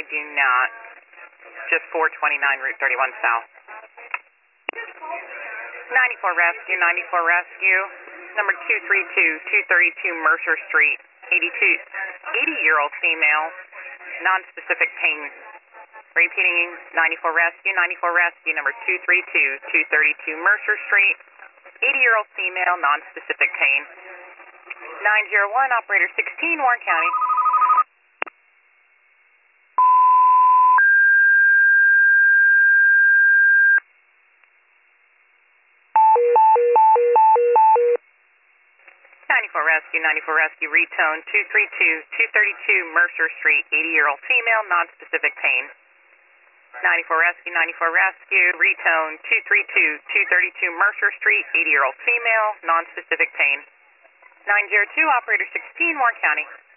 do not. Just 429 Route 31 South. 94 Rescue, 94 Rescue. Number 232 Mercer Street. 80-year-old female, non-specific pain. Repeating, 94 Rescue, number 232 Mercer Street. 80-year-old female, non-specific pain. 901, operator 16, Warren County. Ninety-four Rescue, retone 232 Mercer Street, 80-year-old female, non-specific pain. 94 Rescue, retone 232 Mercer Street, 80-year-old female, non-specific pain. 902, operator 16, Warren County.